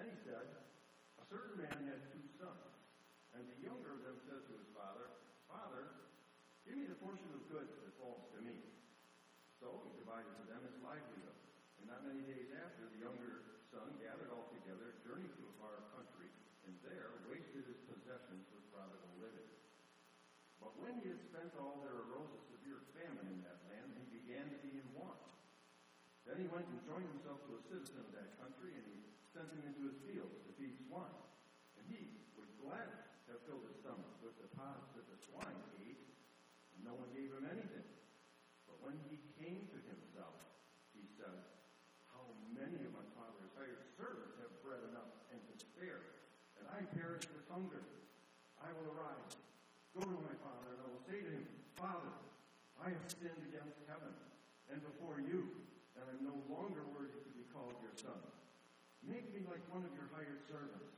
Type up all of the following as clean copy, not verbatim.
he said, a certain man had 2 sons, and the younger of them said to his father, Father, give me the portion of goods that falls to me. So he divided to them his livelihood. And not many days after, the younger son gathered all together, journeyed to a far country, and there wasted his possessions with prodigal living. But when he had spent all, there arose a severe famine in that land, and he began to be in want. Then he went and joined himself to a citizen of that country, and he sent him into his fields to feed swine. And he would gladly have filled his stomach with the pods that the swine ate, and no one gave him anything. But when he came to himself, he said, How many of my father's hired servants have bread enough and to spare, and I perish with hunger? I will arise, go to my father, and I will say to him, Father, I have sinned against heaven and before you, and I am no longer worthy to be called your son. Make me like one of your hired servants.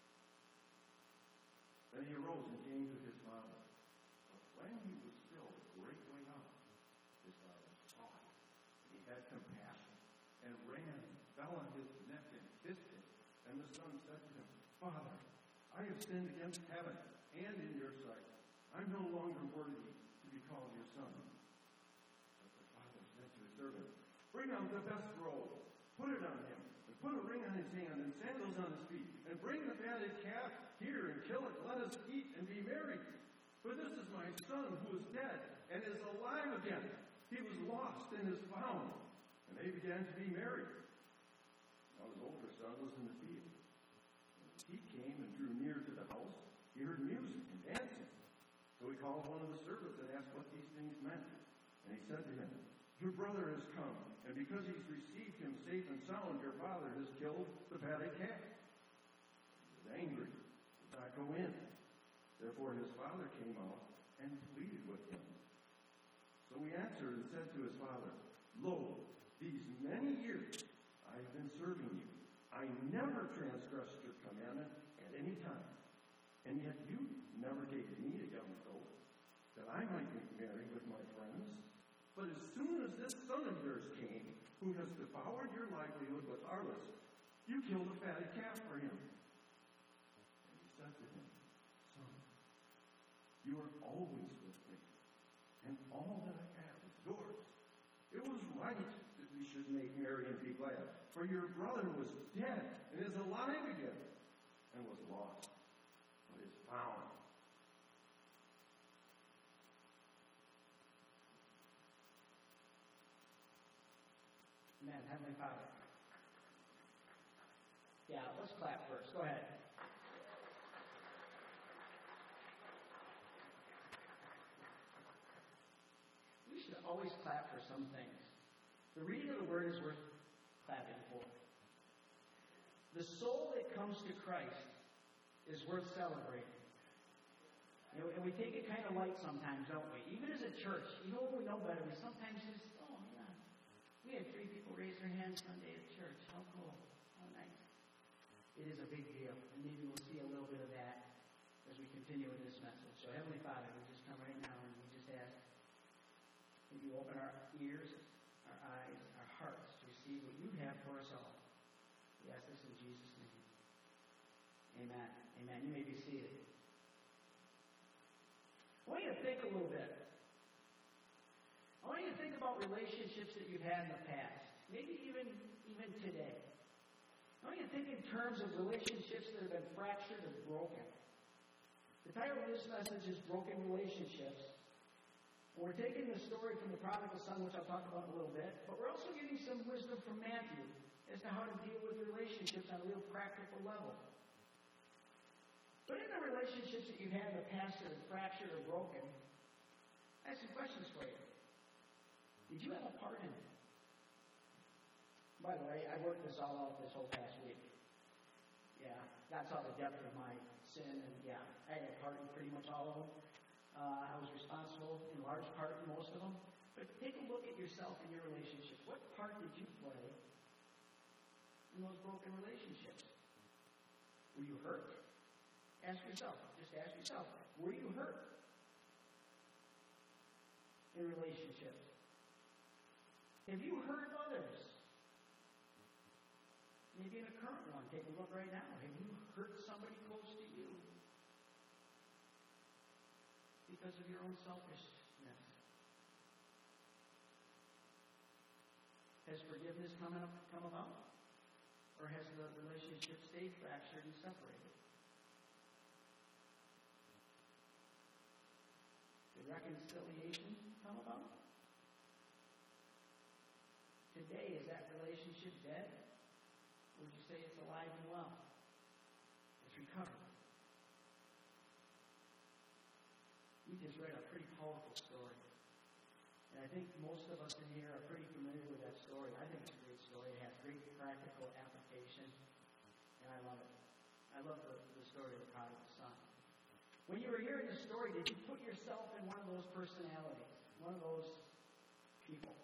Then he arose and came to his father. But when he was still a great way off, his father saw him, and he had compassion, and ran, fell on his neck, and kissed him. And the son said to him, Father, I have sinned against heaven and in your sight. I'm no longer worthy to be called your son. But the father said to his servant, Bring out the best robe, put it on him, and put a ring on his hand and sandals on his feet, and bring the fatted calf here and kill it. Let us eat and be merry. For this is my son who was dead and is alive again. He was lost and is found. And they began to be merry. Now his older son was in the field. And as he came and drew near to the house, he heard music and dancing. So he called one of the servants and asked what these things meant. And he said to him, Your brother has come, and because he's received him safe and sound, your father has killed the fatted calf. He was angry, did not go in. Therefore his father came out and pleaded with him. So he answered and said to his father, Lo, these many years I have been serving you. I never transgressed your commandment at any time. And yet you never gave me a young goat, that I might make merry with my friends. But as soon as this son of yours came, who has devoured your livelihood with harlots, you killed a fatted calf for him. And he said to him, Son, you are always with me, and all that I have is yours. It was right that we should make merry and be glad, for your brother was dead and is alive again, and was lost, but is found. Amen. Heavenly Father. Yeah, let's clap first. Go ahead. We should always clap for some things. The reading of the Word is worth clapping for. The soul that comes to Christ is worth celebrating. You know, and we take it kind of light sometimes, don't we? Even as a church, even when we know better, we sometimes just, oh, yeah. We had 3 people raise their hands Sunday at church. How cool. How nice. It is a big deal. And maybe we'll see a little bit of that as we continue with this message. So, Heavenly Father, we just come right now and we just ask that you open our ears, our eyes, our hearts to receive what you have for us all. We ask this in Jesus' name. Amen. Amen. You may be seated. I want you to think a little bit. I want you to think about relationships that you've had in the past, maybe even today. I want you to think in terms of relationships that have been fractured and broken. The title of this message is Broken Relationships. We're taking the story from the prodigal son, which I'll talk about in a little bit, but we're also getting some wisdom from Matthew as to how to deal with relationships on a real practical level. But in the relationships that you've had in the past that are fractured or broken, I have some questions for you. Did you have a part in it? By the way, I worked this all out this whole past week. Yeah, that's all the depth of my sin, and yeah, I had a part in pretty much all of them. I was responsible in large part in most of them. But take a look at yourself and your relationships. What part did you play in those broken relationships? Were you hurt? Ask yourself. Just ask yourself. Were you hurt in relationships? Have you hurt others? Maybe in a current one. take a look right now. Have you hurt somebody close to you because of your own selfishness? Has forgiveness come about? Or has the relationship stayed fractured and separated? Did reconciliation come about? Today, is that relationship dead? Or would you say it's alive and well? It's recovered. We just read a pretty powerful story. And I think most of us in here are pretty familiar with that story. I think it's a great story. It has great practical application. And I love it. I love the story of the prodigal son. When you were hearing the story, did you put yourself in one of those personalities? One of those people?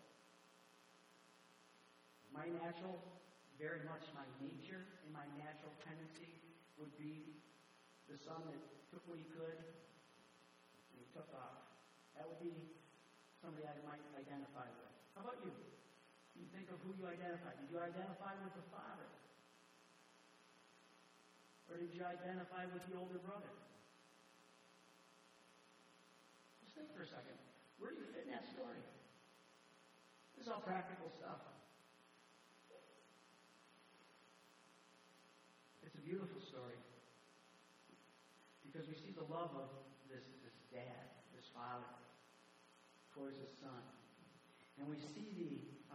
My natural, very much my nature and my natural tendency would be the son that took what he could and he took off. That would be somebody I might identify with. How about you? You think of who you identify. Did you identify with the father? Or did you identify with the older brother? Just think for a second. Where do you fit in that story? This is all practical stuff. It's a beautiful story because we see the love of this dad, this father, towards his son. And we see the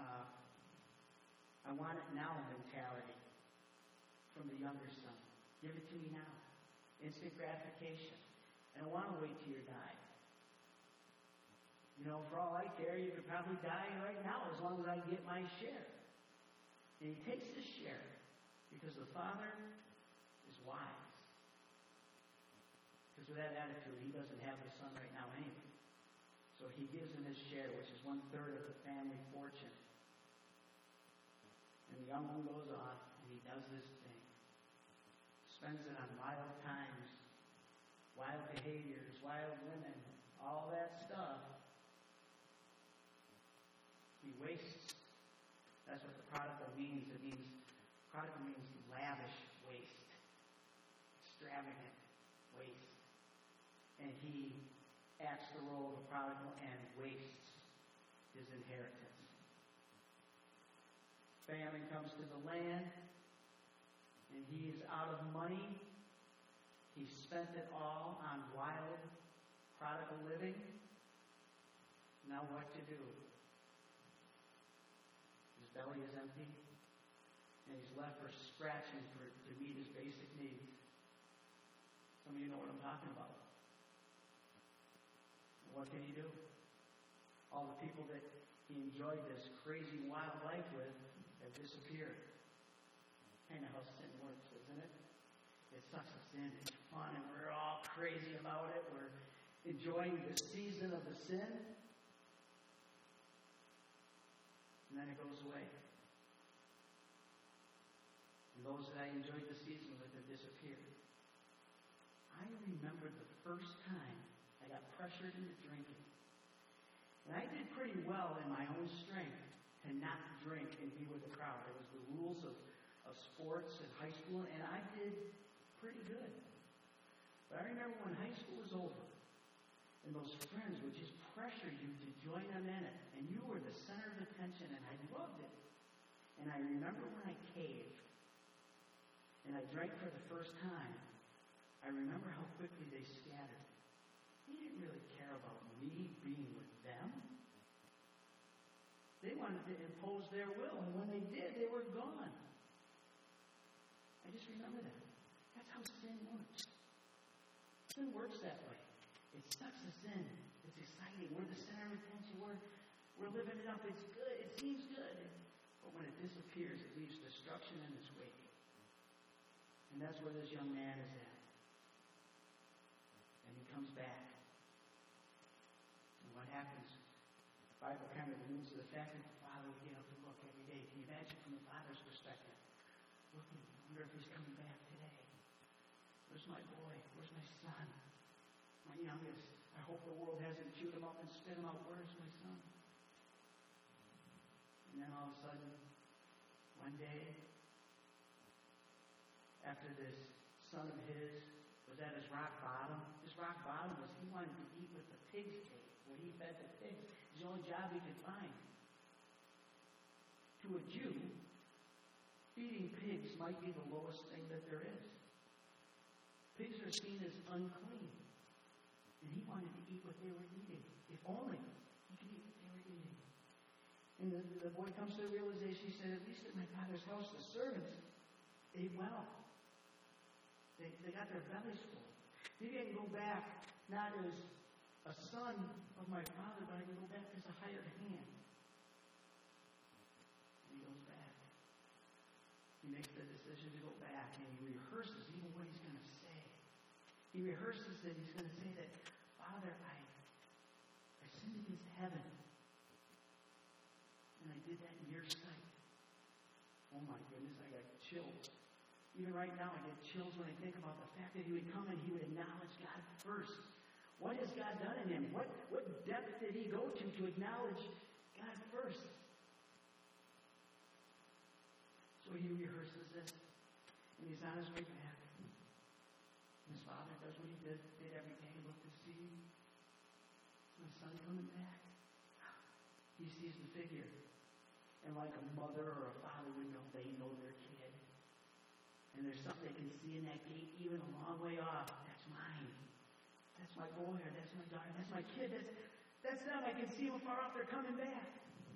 I want it now mentality from the younger son. Give it to me now. Instant gratification. I don't want to wait till you're dying. You know, for all I care, you could probably die right now as long as I get my share. And he takes his share because the father is wise. Because with that attitude, he doesn't have the son right now anyway. So he gives him his share, which is 1/3 of the family fortune. And the young one goes off, and he does this thing. Spends it on wild times, wild behaviors, wild women, all that stuff. He wastes. That's what the prodigal means. Prodigal means lavish waste. Extravagant waste. And he acts the role of a prodigal and wastes his inheritance. Famine comes to the land, and he is out of money. He spent it all on wild prodigal living. Now what to do? His belly is empty, and he's left for scratching to meet his basic needs. Some of you know what I'm talking about. What can he do? All the people that he enjoyed this crazy wild life with have disappeared. Kind of how sin works, isn't it? It sucks us in. It's fun, and we're all crazy about it. We're enjoying the season of the sin. And then it goes away. And those that I enjoyed the season with have disappeared. I remember the first time I got pressured into drinking. And I did pretty well in my own strength to not drink and be with the crowd. It was the rules of sports in high school, and I did pretty good. But I remember when high school was over, and those friends would just pressure you to join them in it, and you were the center of attention, and I loved it. And I remember when I caved, and I drank for the first time, I remember how quickly they scattered. They didn't really care about me being with them. They wanted to impose their will, and when they did, they were gone. I just remember that. That's how sin works. Sin works that way. It sucks us in. It's exciting. We're the center of attention. We're living it up. It's good. It seems good. But when it disappears, it leaves destruction in its wake. And that's where this young man is at. And he comes back. And what happens? The Bible kind of alludes to the fact that the father would get up and look every day. Can you imagine from the father's perspective? Looking, I wonder if he's coming back today. Where's my boy? Where's my son? My youngest. I hope the world hasn't chewed him up and spit him out. Where's my son? And then all of a sudden, one day, after this son of his was at his rock bottom. His rock bottom was he wanted to eat what the pigs ate, what he fed the pigs. It was the only job he could find. To a Jew, feeding pigs might be the lowest thing that there is. Pigs are seen as unclean. And he wanted to eat what they were eating. If only he could eat what they were eating. And the boy comes to the realization, he said, at least at my father's house, the servants ate well. They got their bellies full. Maybe I can go back, not as a son of my father, but I can go back as a hired hand. And he goes back. He makes the decision to go back, and he rehearses even what he's going to say. He rehearses that he's going to say that, Father, I sinned against heaven. And I did that in your sight. Oh my goodness, I got chills. Even right now, I get chills when I think about the fact that he would come and he would acknowledge God first. What has God done in him? What depth did he go to acknowledge God first? So he rehearses this, and he's on his way back. And his father does what he did every day, look to see my son coming back. He sees the figure. And like a mother or a father would know, they know their kid. And there's something they can see in that gate even a long way off. That's mine. That's my boy, or that's my daughter, that's my kid. That's them. I can see them far off. They're coming back.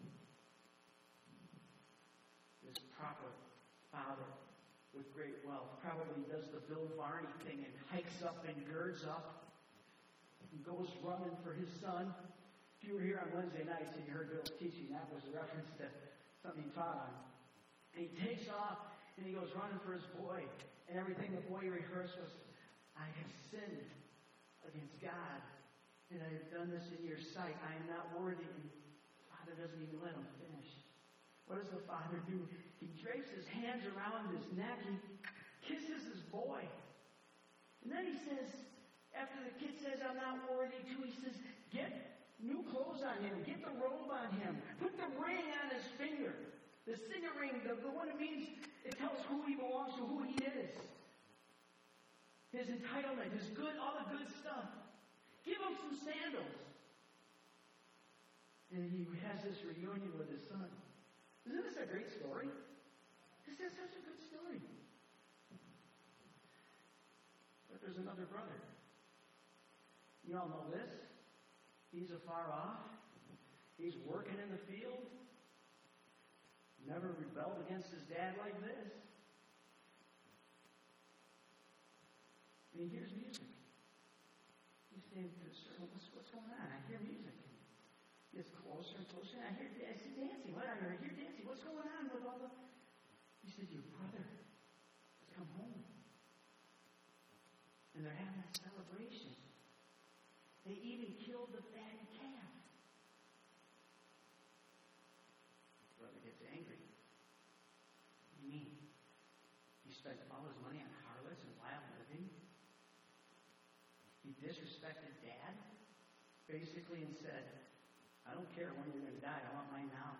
This proper father with great wealth probably does the Bill Varney thing and hikes up and girds up and goes running for his son. If you were here on Wednesday nights and you heard Bill's teaching, that was a reference to something he taught on. And he takes off and he goes running for his boy. And everything the boy rehearsed was, I have sinned against God. And I have done this in your sight. I am not worthy. And the father doesn't even let him finish. What does the father do? He drapes his hands around his neck. He kisses his boy. And then he says, after the kid says, I'm not worthy too, he says, get new clothes on him. Get the robe on him. Put the ring on his finger. The signet ring, the one that means it tells who he belongs to, who he is. His entitlement, his good, all the good stuff. Give him some sandals. And he has this reunion with his son. Isn't this a great story? This is such a good story. But there's another brother. You all know this. He's afar off. He's working in the field. Never rebelled against his dad like this. And he hears music. He's saying to the servant, what's going on? I hear music. He gets closer and closer. I see dancing. What? I hear dancing. What's going on with all the... He said, your brother has come home. And they're having a celebration. They even killed the fatted calf. Brother gets angry. What do you mean? He spent all his money on harlots and wild living. He disrespected Dad, basically, and said, I don't care when you're going to die. I want mine now.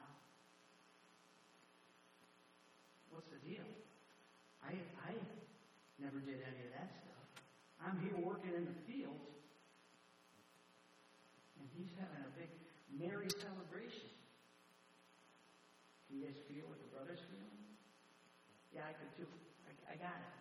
What's the deal? I never did any of that stuff. I'm here working in the fields, and he's having a big merry celebration. Can you guys feel what the brothers feel? Yeah, I could too. I got it.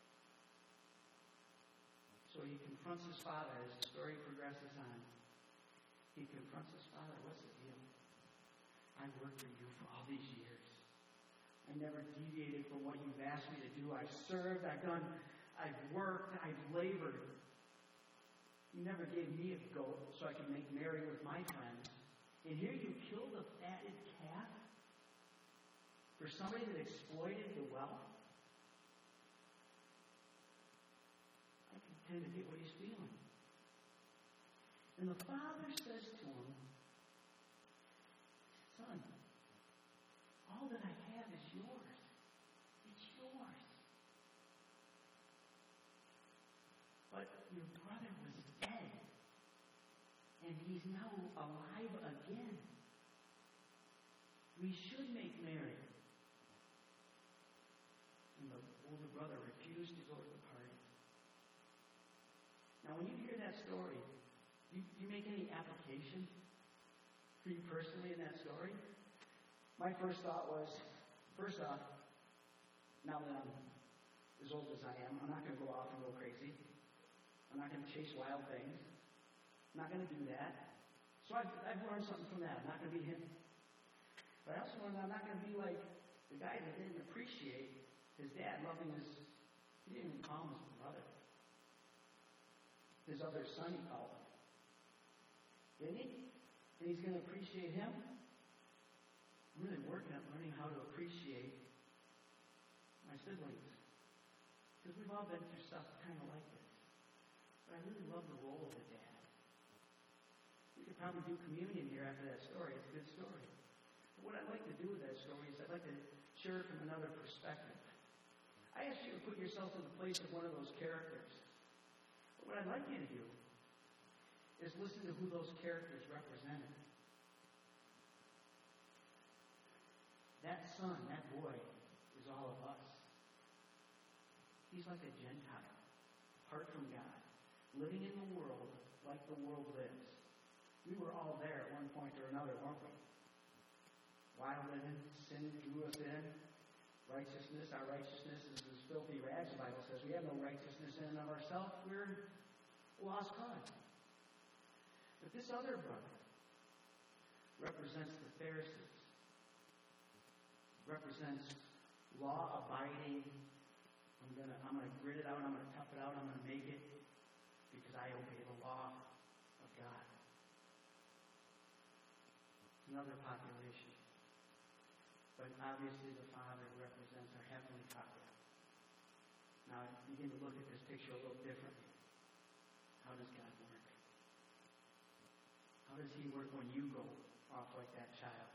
So he confronts his father as the story progresses on. He confronts his father. What's the deal? I worked for you for all these years. I never deviated from what you've asked me to do. I've served, I've worked, I've labored. You never gave me a goat so I could make merry with my friends. And here you killed a fatted calf for somebody that exploited the wealth. I can tend to get what he's feeling. And the father says to him, son, all that I have is yours. It's yours. But your brother was dead, and he's now alive again. We should make merry. And the older brother refused when you hear that story, do you make any application for you personally in that story? My first thought was, first off, now that I'm as old as I am, I'm not going to go off and go crazy. I'm not going to chase wild things. I'm not going to do that. So I've learned something from that. I'm not going to be him. But I also learned that I'm not going to be like the guy that didn't appreciate his dad loving he didn't even call him his brother. His other son he called him. Didn't he? And he's going to appreciate him? I'm really working at learning how to appreciate my siblings. Because we've all been through stuff kind of like this. But I really love the role of a dad. We could probably do communion here after that story. It's a good story. But what I'd like to do with that story is I'd like to share it from another perspective. I asked you to put yourself in the place of one of those characters. But what I'd like you to do is listen to who those characters represented. That son, that boy, is all of us. He's like a Gentile, apart from God, living in the world like the world lives. We were all there at one point or another, weren't we? Wild living, sin drew us in. Righteousness, our righteousness is as filthy rags, the Bible says. We have no righteousness in and of ourselves. We're lost cause. But this other brother represents the Pharisees. Represents law-abiding. I'm gonna grit it out. I'm gonna tough it out. I'm gonna make it because I obey the law of God. It's another population. But obviously the Father represents our Heavenly Father. Now I begin to look at this picture a little differently. How does God work? How does He work when you go off like that child?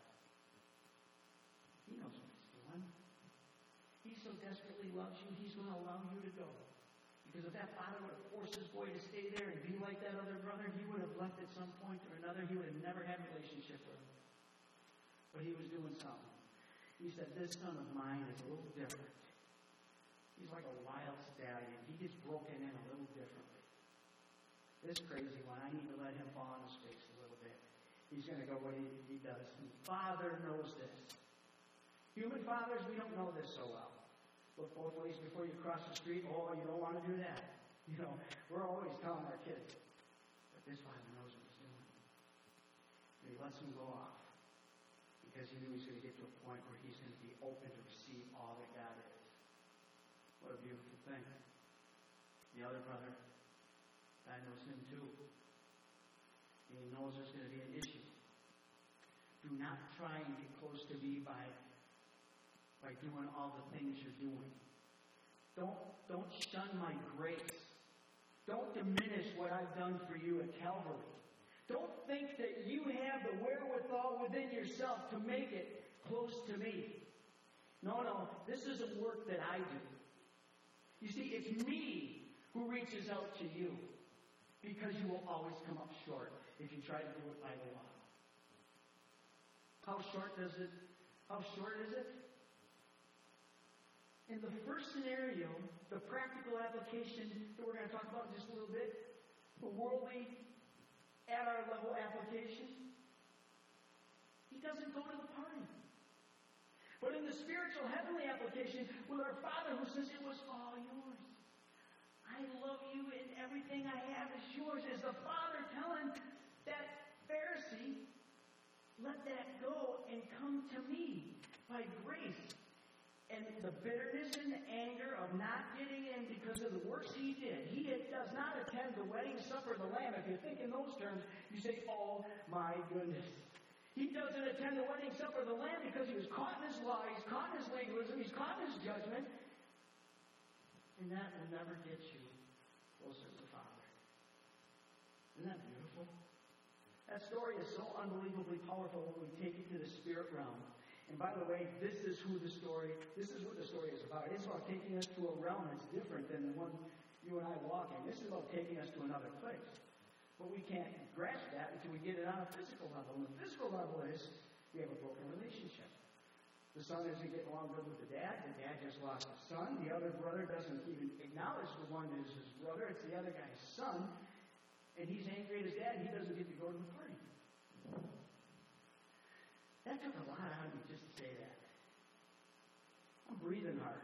He knows what He's doing. He so desperately loves you, He's going to allow you to go. Because if that father would have forced his boy to stay there and be like that other brother, he would have left at some point or another. He would have never had a relationship with him. But he was doing something. He said, this son of mine is a little different. He's like a wild stallion. He gets broken in a little differently. This crazy one, I need to let him fall on his face a little bit. He's going to go what he does. And the Father knows this. Human fathers, we don't know this so well. Look both ways before you cross the street. Oh, you don't want to do that. You know, we're always telling our kids. But this Father knows what He's doing. And He lets him go off. Because He knew He's going to get to a point where he's going to be open to receive all that God is. What a beautiful thing. The other brother, God knows him too. And He knows there's going to be an issue. Do not try and get close to me by doing all the things you're doing. Don't shun my grace. Don't diminish what I've done for you at Calvary. Don't think that you have the wherewithal within yourself to make it close to me. No, this isn't work that I do. You see, it's me who reaches out to you because you will always come up short if you try to do it by the law. How short is it? In the first scenario, the practical application that we're going to talk about in just a little bit, the worldly, at our level application, He doesn't go to the party. But in the spiritual, heavenly application, with our Father who says, it was all yours. I love you and everything I have is yours. Is the Father telling that Pharisee, let that go and come to me by grace. And the bitterness and the anger of not getting in because of the works he did. He does not attend the wedding supper of the Lamb. If you think in those terms, you say, oh my goodness. He doesn't attend the wedding supper of the Lamb because he was caught in his lie, he's caught in his legalism, he's caught in his judgment. And that will never get you closer to the Father. Isn't that beautiful? That story is so unbelievably powerful when we take it to the spirit realm. And by the way, this is what the story is about. It's about taking us to a realm that's different than the one you and I walk in. This is about taking us to another place. But we can't grasp that until we get it on a physical level. And the physical level is we have a broken relationship. The son isn't getting along good with the dad. The dad just lost a son. The other brother doesn't even acknowledge the one is his brother. It's the other guy's son. and he's angry at his dad, and he doesn't get to go to the party. That took a lot out of me just to say that. I'm breathing hard.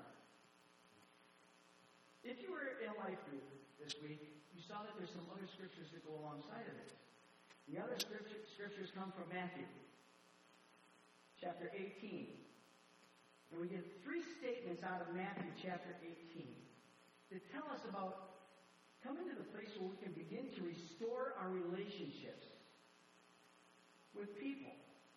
If you were in a life group this week, you saw that there's some other scriptures that go alongside of this. The other scriptures come from Matthew, chapter 18. And we get 3 statements out of Matthew chapter 18 that tell us about coming to the place where we can begin to restore our relationships with people.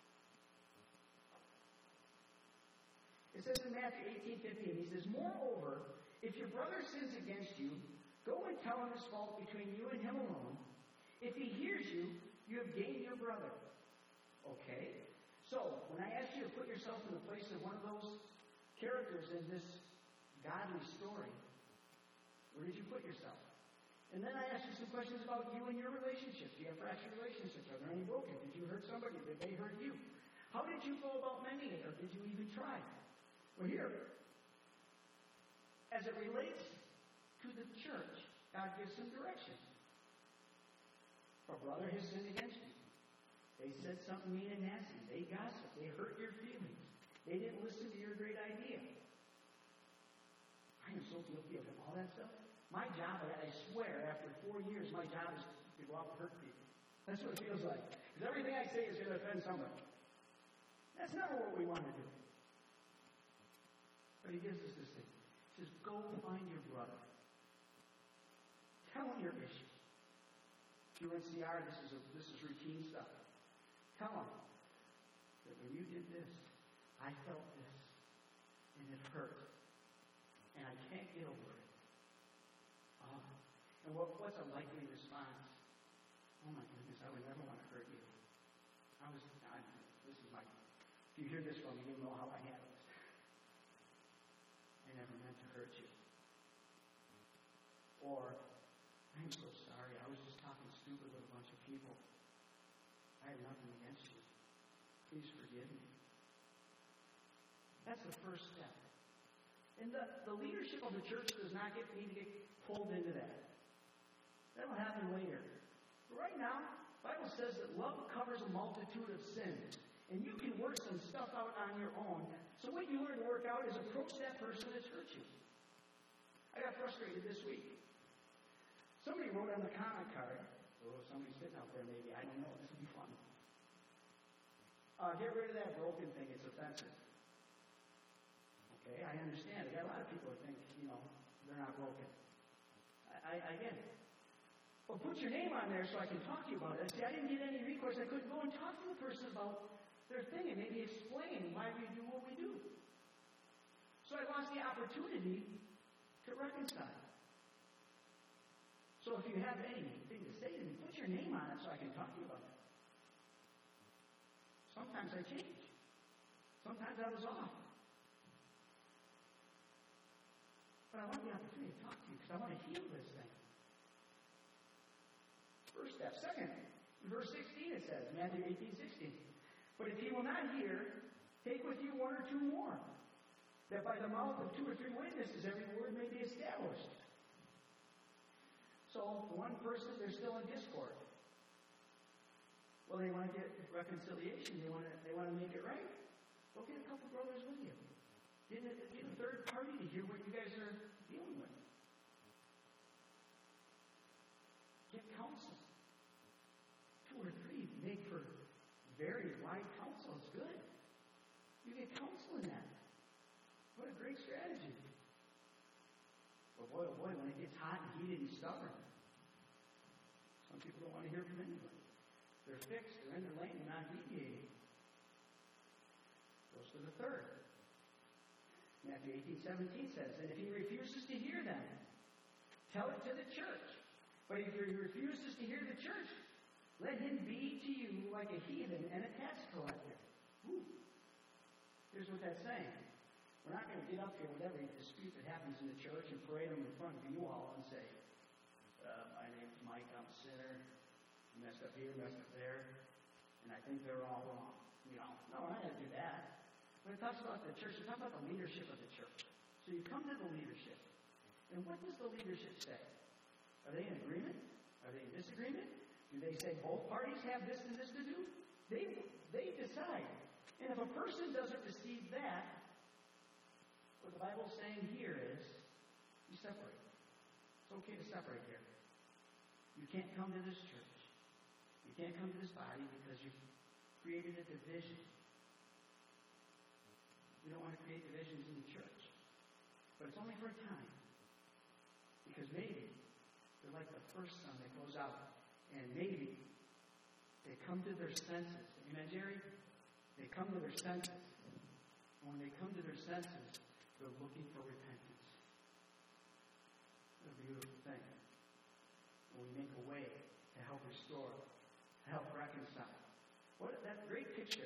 It says in Matthew 18:15, he says, "Moreover, if your brother sins against you, go and tell him his fault between you and him alone. If he hears you, you have gained your brother." Okay? So, when I asked you to put yourself in the place of one of those characters in this godly story, where did you put yourself? And then I asked you some questions about you and your relationships. Do you have fractured relationships? Are there any broken? Did you hurt somebody? Did they hurt you? How did you go about mending it? Or did you even try? Well, here, as it relates to the church, God gives some direction. A brother has sinned against you. They said something mean and nasty. They gossiped. They hurt your feelings. They didn't listen to your great idea. I am so guilty of all that stuff. My job, I swear, after 4 years, my job is to go out and hurt people. That's what it feels like. Because everything I say is going to offend somebody. That's never what we want to do. But he gives us this thing. He says, go find your brother. Tell him your issue. If you're in CR, this is routine stuff. Tell him that when you did this, I felt this, and it hurt, and I can't get over it. And what's a likely response? Oh my goodness, I would never want to hurt you. If you hear this from me, you'll know how I handle this. I never meant to hurt you. Or, I'm so sorry, I was just talking stupid with a bunch of people. I have nothing against you. Please forgive me. That's the first step. And the leadership of the church does not need to get pulled into that. That'll happen later. But right now, the Bible says that love covers a multitude of sins. And you can work some stuff out on your own. So what you learn to work out is approach that person that's hurt you. I got frustrated this week. Somebody wrote on the comment card, or somebody's sitting out there maybe, I don't know, this will be fun. Get rid of that broken thing, it's offensive. Okay, I understand. I got a lot of people that think, they're not broken. I get it. Well, put your name on there so I can talk to you about it. See, I didn't get any recourse. I couldn't go and talk to the person about their thing and maybe explain why we do what we do. So I lost the opportunity to reconcile. So if you have anything to say to me, put your name on it so I can talk to you about it. Sometimes I change. Sometimes I was off. But I want the opportunity to talk to you because I want to heal this thing. First step. Second, in verse 16 it says, Matthew 18:16. But if he will not hear, take with you 1 or 2 more, that by the mouth of 2 or 3 witnesses every word may be established. So, one person, they're still in discord. Well, they want to get reconciliation. They want to make it right. Go get a couple brothers with you. Get a third party to hear what you guys are dealing with. Get counsel. 2 or 3 make for very wide counsel. It's good. You get counsel in that. What a great strategy. But boy, oh boy, when it gets hot and heated and stubborn, some people don't want to hear from anybody. They're fixed, they're in their lane, they're not deviating. Goes to the third. Matthew 18:17 says, and if he refuses to hear them, tell it to the church. But if he refuses to hear the church, let him be to you like a heathen and a tax collector. Ooh. Here's what that's saying. We're not going to get up here with every dispute that happens in the church and parade them in front of you all and say, my name's Mike, I'm a sinner, messed up here, messed up there, and I think they're all wrong. No, we're not going to do that. When it talks about the church, it talks about the leadership of the church. So you come to the leadership, and what does the leadership say? Are they in agreement? Are they in disagreement? Do they say both parties have this and this to do? They decide. And if a person doesn't receive that, what the Bible's saying here is, you separate. It's okay to separate here. You can't come to this church. You can't come to this body because you've created a division. We don't want to create divisions in the church. But it's only for a time. Because maybe they're like the first son that goes out. And maybe they come to their senses. Amen, Jerry? They come to their senses. And when they come to their senses, they're looking for repentance. What a beautiful thing. When we make a way to help restore, to help reconcile. What that great picture.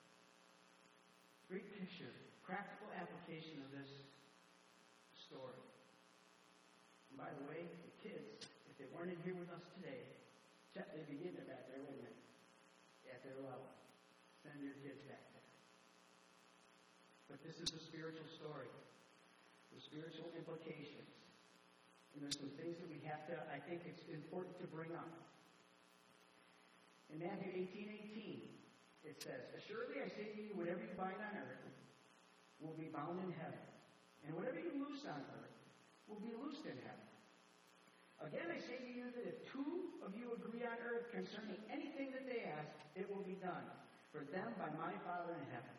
Great picture. Practical application of this story. And by the way, the kids, if they weren't in here with us today, they'd be getting it back there, wouldn't they? At their level. Send your kids back there. But this is a spiritual story. The spiritual implications. And there's some things that we have to, I think it's important to bring up. In Matthew 18:18, it says, "Assuredly I say to you, whatever you bind on earth will be bound in heaven. And whatever you loose on earth will be loosed in heaven. Again I say to you that if two of you agree on earth concerning anything that they ask, it will be done for them by my Father in heaven."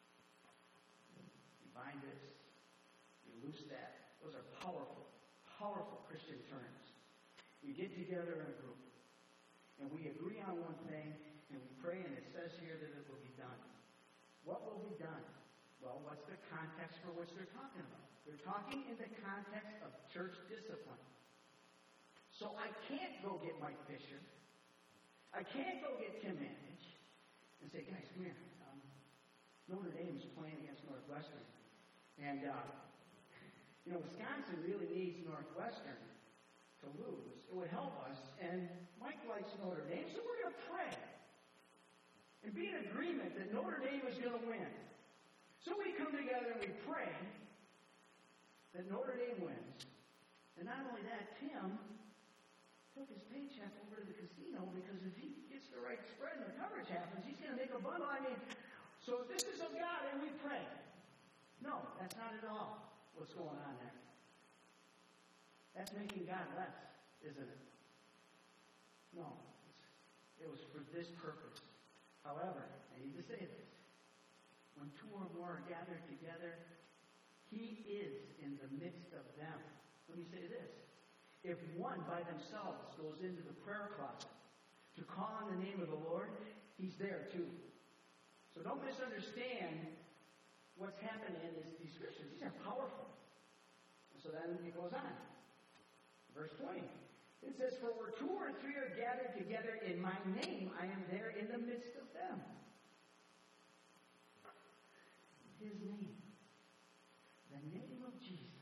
You bind this, you loose that. Those are powerful, powerful Christian terms. We get together in a group, and we agree on one thing, and we pray, and it says here that it will be done. What will be done? Well, what's the context for what they're talking about? They're talking in the context of church discipline. So I can't go get Mike Fisher. I can't go get Tim Manage and say, "Guys, come here. Notre Dame is playing against Northwestern. And, Wisconsin really needs Northwestern to lose. It would help us. And Mike likes Notre Dame, so we're going to pray. And be in agreement that Notre Dame is going to win. So we come together and we pray that Notre Dame wins. And not only that, Tim took his paycheck over to the casino because if he gets the right spread and the coverage happens, he's going to make a bundle. So this is of God and we pray. No, that's not at all what's going on there. That's making God less, isn't it? No, it was for this purpose. However, I need to say this. When two or more are gathered together, He is in the midst of them. Let me say this. If one by themselves goes into the prayer closet to call on the name of the Lord, He's there too. So don't misunderstand what's happening in these scriptures. These are powerful. And so then it goes on. Verse 20. It says, "For where two or three are gathered together in my name, I am there in the midst of them." His name. The name of Jesus.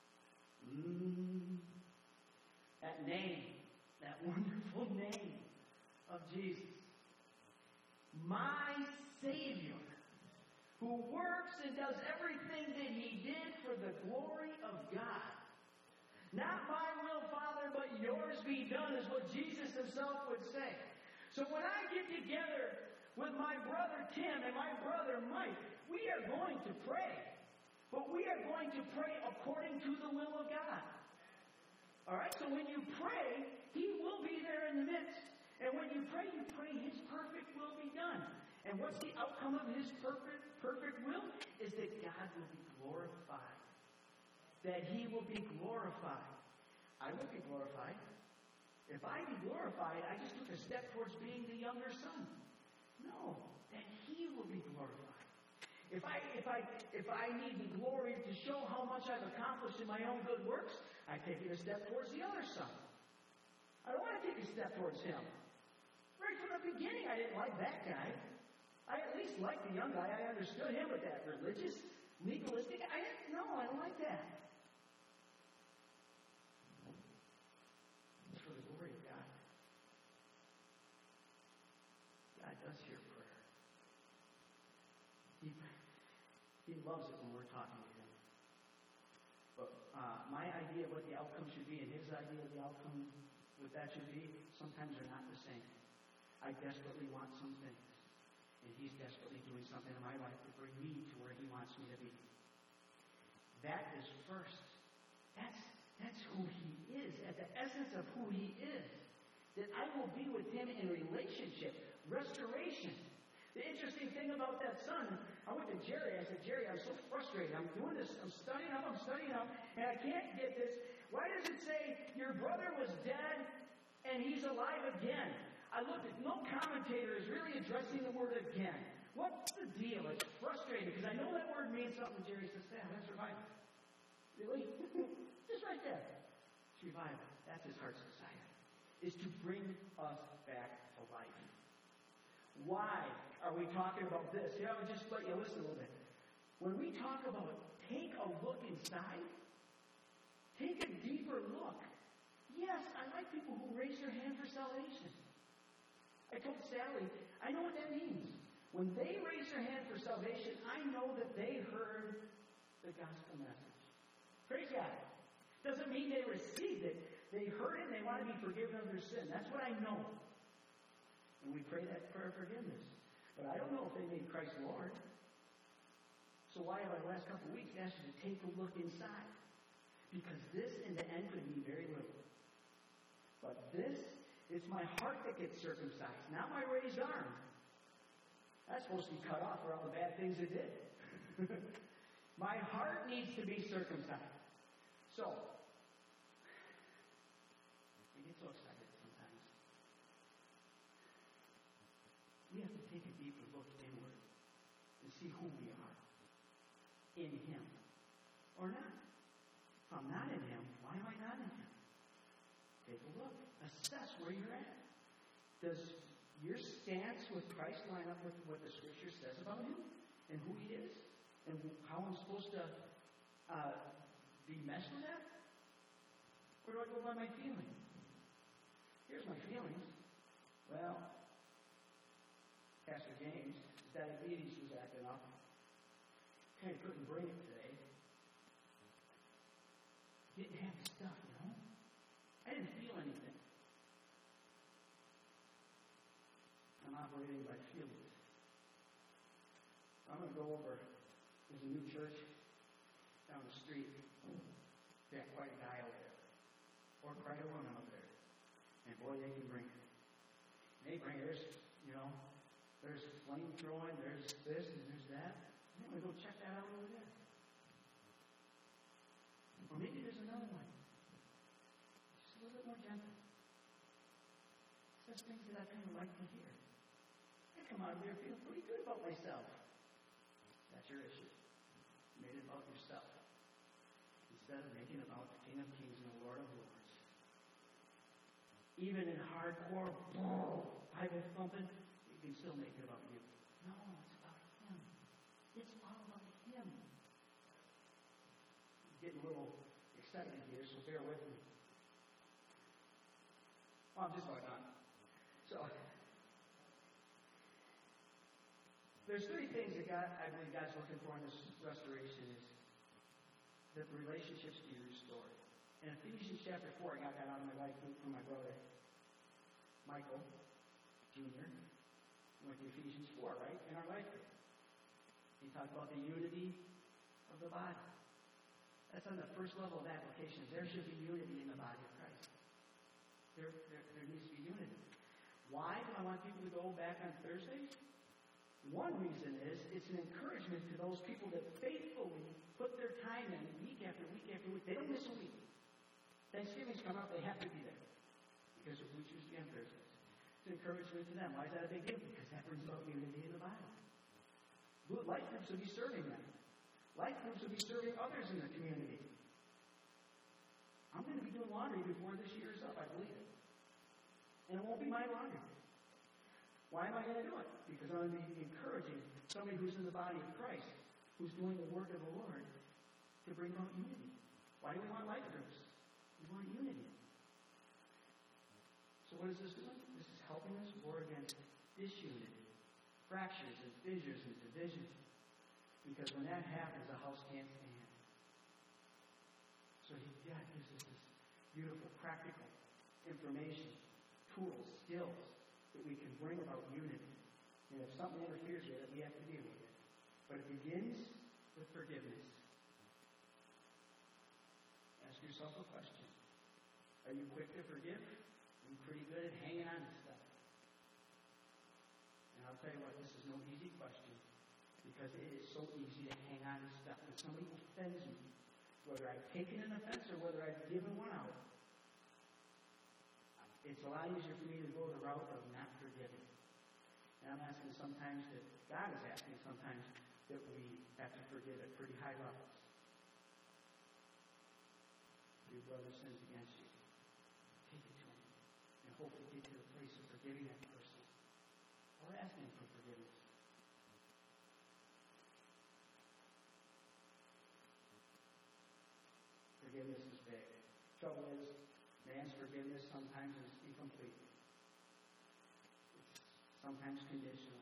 That name. That wonderful name of Jesus. My Savior, who works and does everything that He did for the glory of God. Not my will, Father, but yours be done, is what Jesus Himself would say. So when I get together with my brother Tim and my brother Mike, we are going to pray. But we are going to pray according to the will of God. Alright, so when you pray, He will be there in the midst. And when you pray His perfect will be done. And what's the outcome of His perfect will? Is that God will be glorified. That He will be glorified. I will be glorified. If I be glorified, I just took a step towards being the younger son. No, that He will be glorified. If I need the glory to show how much I've accomplished in my own good works, I take it a step towards the other son. I don't want to take a step towards him. Right from the beginning, I didn't like that guy. I at least liked the young guy. I understood him with that religious, legalistic. I don't like that. It's for the glory of God. God does hear prayer. He loves it when we're talking to Him. But my idea of what the outcome should be and His idea of the outcome what that should be, sometimes they're not the same. I desperately want some things, and He's desperately doing something in my life to bring me to where He wants me to be. That is first. That's who He is, at the essence of who He is. That I will be with Him in relationship, restoration. The interesting thing about that son, I went to Jerry. I said, Jerry, I'm so frustrated. I'm doing this. I'm studying up, and I can't get this. Why does it say your brother was dead and he's alive again? I looked at no commentator is really addressing the word again. What's the deal? It's frustrating because I know that word means something. Jerry says, Sam, that's revival. Really? Just right there. It's revival. That's His heart's desire. Is to bring us back to life. Why are we talking about this? Yeah, I'll just let you listen a little bit. When we talk about take a look inside, take a deeper look. Yes, I like people who raise their hand for salvation. I told Sally, I know what that means. When they raise their hand for salvation, I know that they heard the gospel message. Praise God. Doesn't mean they received it. They heard it and they want to be forgiven of their sin. That's what I know. And we pray that prayer of forgiveness. But I don't know if they made Christ Lord. So why have I the last couple of weeks asked you to take a look inside? Because this in the end could mean very little. But this, it's my heart that gets circumcised, not my raised arm. That's supposed to be cut off for all the bad things it did. My heart needs to be circumcised. So, I get so excited sometimes. We have to take a deeper look inward and see who we are in Him or not. If I'm not in Him, why am I not in Him? Take a look. Assess where you're at. Does your stance with Christ line up with what the Scripture says about Him and who He is and how I'm supposed to be meshed with that? Or do I go by my feeling? Here's my feelings. Well, Pastor James, his diabetes was acting up. Kind of couldn't bring it today. Didn't have the stuff, you know? I didn't feel anything. I'm operating by feelings. I'm going to go over. There's a new church down the street. Got quite a guy over there. Or quite a woman over there. And boy, they can bring it. They bring it. There's flame throwing, there's this and there's that. I'm going to go check that out over there. Or maybe there's another one. Just a little bit more gentle. Such things that I kind of like to hear. I come out of there feeling pretty good about myself. That's your issue. You made it about yourself. Instead of making it about the King of Kings and the Lord of Lords. Even in hardcore, Bible thumping, you can still make it about you. No, it's about Him. It's all about Him. I'm getting a little excited here, so bear with me. Well, I'm just about done. So, there's three things that I believe God's looking for in this restoration is that the relationships be restored. In Ephesians chapter 4, I got that out of my life from my brother, Michael Jr. Went to Ephesians 4, right? In our life group. He talked about the unity of the body. That's on the first level of application. There should be unity in the body of Christ. There needs to be unity. Why do I want people to go back on Thursdays? One reason is it's an encouragement to those people that faithfully put their time in week after week after week. They don't miss a week. Thanksgiving's come up, they have to be there. Because we choose to be on Thursdays. It's an encouragement to them. Why is that a big deal? Because that brings about unity in the Bible. Life groups will be serving them. Life groups will be serving others in the community. I'm going to be doing laundry before this year is up, I believe it. And it won't be my laundry. Why am I going to do it? Because I'm going to be encouraging somebody who's in the body of Christ, who's doing the work of the Lord, to bring about unity. Why do we want life groups? We want unity. So what is this doing? This is helping us war against disunity, fractures and fissures and divisions. Because when that happens, the house can't stand. So God gives us this beautiful, practical information information, tools, skills that we can bring about unity. And if something interferes with it, we have to deal with it. But it begins with forgiveness. Ask yourself a question. Are you quick to forgive? Are you pretty good at hanging on to stuff? And I'll tell you what, this is no easy question, because it is so easy to hang on to stuff. When somebody offends me, whether I've taken an offense or whether I've given one out, it's a lot easier for me to go the route of not forgiving. And I'm asking sometimes that, God is asking sometimes that we have to forgive at pretty high levels. Your brother sins against you. Take it to him. And hopefully get to the place of forgiving that person. Or asking for forgiveness. Forgiveness is big. Trouble is, man's forgiveness sometimes is incomplete. It's sometimes conditional.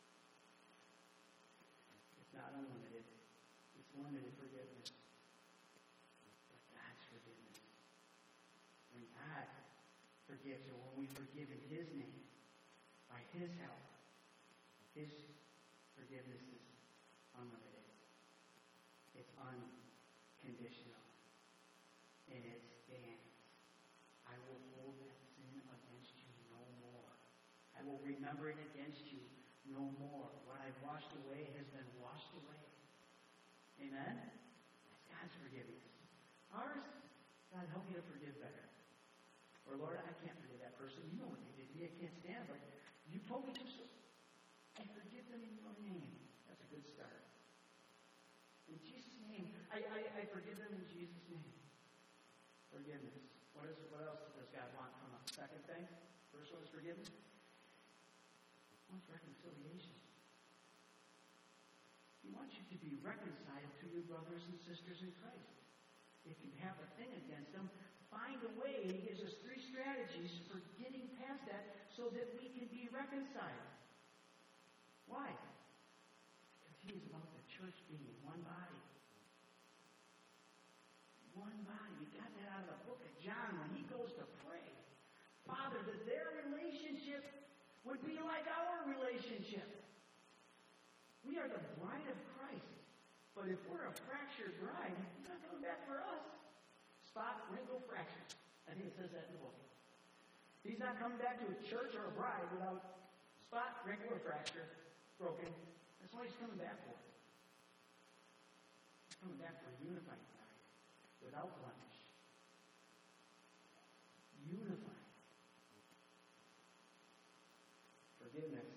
It's not unlimited. It's limited forgiveness. But God's forgiveness. When God forgives, or when we forgive in His name, by His help, His forgiveness is unlimited. It's unconditional. And it stands. I will hold that sin against you no more. I will remember it against you no more. What I've washed away has been washed away. Amen? That's God's forgiveness. Ours, God, help me to forgive better. Or, Lord, I can't forgive that person. You know what they did to me. I can't stand it. But you told me to. So I forgive them in your name. That's a good start. In Jesus' name. I forgive them in Jesus' name. Forgiveness. What else does God want from us? Second thing. First one is forgiveness. He wants reconciliation. He wants you to be reconciled to your brothers and sisters in Christ. If you have a thing against them, find a way. He gives us 3 strategies for getting past that so that we can be reconciled. Why? Because He is about the church being one body. One body. We got that out of the book of John when he goes to pray. Father, that their relationship would be like our relationship. We are the bride of Christ. But if we're a fractured bride, He's not coming back for us. Spot, wrinkle, fracture. I think it says that in the book. He's not coming back to a church or a bride without spot, wrinkle, or fracture, broken. That's what He's coming back for. He's coming back for a unified bride, without blemish. Unified. Forgiveness.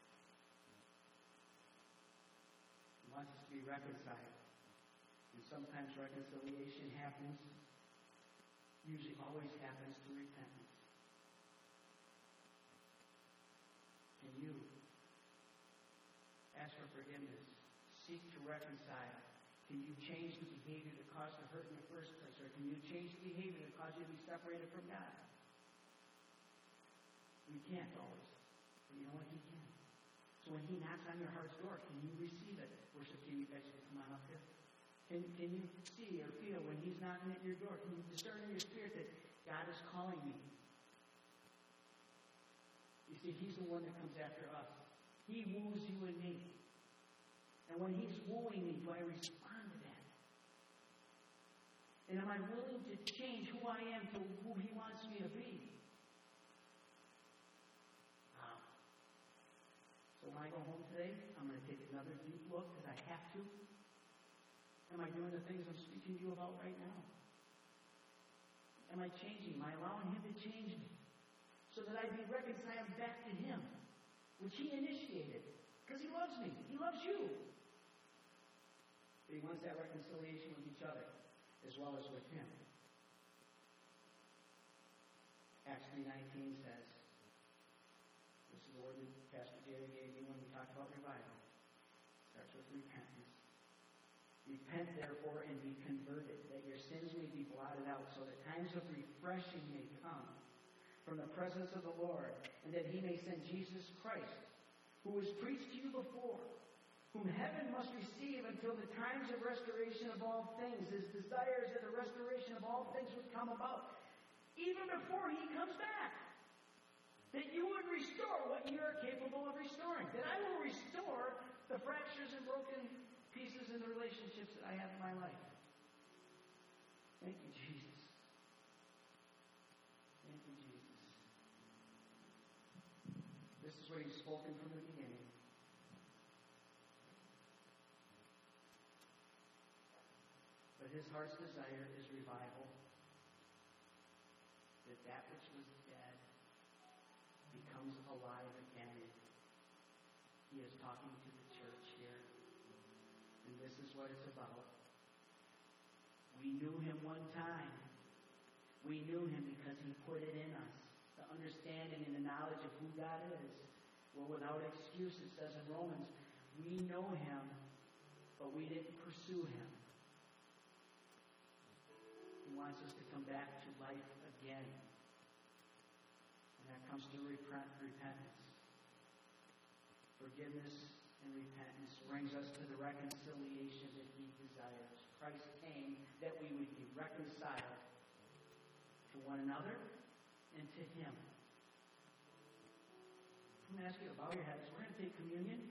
He wants us to be reconciled. And sometimes reconciliation happens, usually always happens through repentance. Can you ask for forgiveness? Seek to reconcile. Can you change the behavior that caused the hurt in the first place? Or can you change the behavior that caused you to be separated from God? We can't always. But you know what? He can. So when He knocks on your heart's door, can you receive it? Worship team, you guys can come on up here. Can you see or feel when He's knocking at your door? Can you discern in your spirit that God is calling me? You see, He's the one that comes after us. He woos you and me. And when He's wooing me, do I respond to that? And am I willing to change who I am to who He wants me to be? Wow. So when I go home today, I'm going to take another deep look because I have to. Am I doing the things I'm speaking to you about right now? Am I changing? Am I allowing Him to change me? So that I be reconciled back to Him, which He initiated. Because He loves me. He loves you. But He wants that reconciliation with each other, as well as with Him. Acts 3:19 says, this is the word that Pastor Jerry gave me when we talked about revival. It starts with repentance. Repent, therefore, and be converted, that your sins may be blotted out, so that times of refreshing may come from the presence of the Lord, and that He may send Jesus Christ, who was preached to you before, whom heaven must receive until the times of restoration of all things. His desire is that the restoration of all things would come about, even before He comes back. you are capable of restoring. That I will restore the fractures and broken pieces in the relationships that I have in my life. Thank you, Jesus. Thank you, Jesus. This is what He's spoken from the beginning. But His heart's desire is revival. That which was dead becomes alive again. He is talking to the church here. And this is what it's about. We knew Him one time. We knew Him because He put it in us. The understanding and the knowledge of who God is. Well, without excuse, it says in Romans, we know Him, but we didn't pursue Him. He wants us to come back to life again. And that comes through repentance. Forgiveness and repentance brings us to the reconciliation that He desires. Christ came that we would be reconciled to one another and to Him. I'm going to ask you to bow your heads. We're going to take communion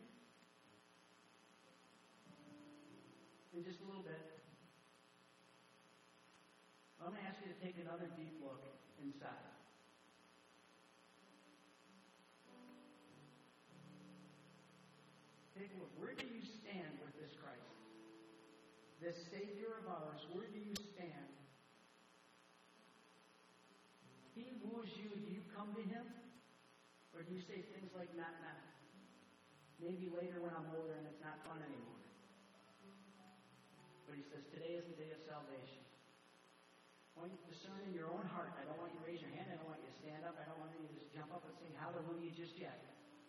in just a little bit. I'm going to ask you to take another deep look inside. Take a look. Where do you stand with this Christ? This Savior of ours, where do you stand? He woos you. Do you come to Him? Or do you say things like, not now? Maybe later when I'm older and it's not fun anymore. But He says, today is the day of salvation. I want you to discern in your own heart. I don't want you to raise your hand. I don't want you to stand up. I don't want you to just jump up and sing hallelujah just yet.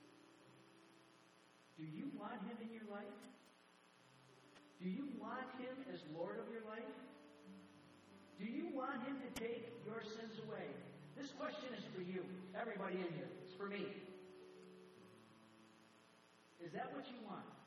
Do you want Him in your life? Do you want Him as Lord of your life? Do you want Him to take your sins away? This question is for you, everybody in here. It's for me. Is that what you want?